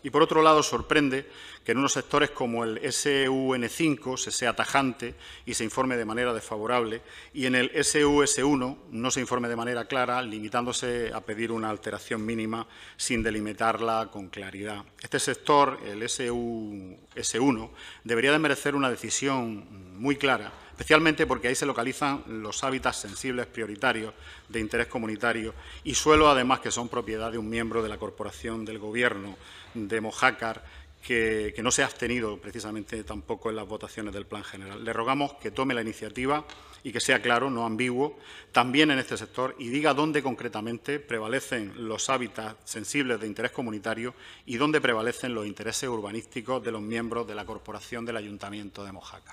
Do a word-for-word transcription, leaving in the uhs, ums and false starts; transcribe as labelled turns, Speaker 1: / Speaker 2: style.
Speaker 1: Y, por otro lado, sorprende que en unos sectores como el S U N cinco se sea tajante y se informe de manera desfavorable, y en el S U S uno no se informe de manera clara, limitándose a pedir una alteración mínima sin delimitarla con claridad. Este sector, el S U S uno, debería de merecer una decisión muy clara, especialmente porque ahí se localizan los hábitats sensibles prioritarios de interés comunitario y suelos, además, que son propiedad de un miembro de la corporación del Gobierno de Mojácar, que, que no se ha abstenido precisamente tampoco en las votaciones del Plan General. Le rogamos que tome la iniciativa y que sea claro, no ambiguo, también en este sector, y diga dónde concretamente prevalecen los hábitats sensibles de interés comunitario y dónde prevalecen los intereses urbanísticos de los miembros de la corporación del Ayuntamiento de Mojácar.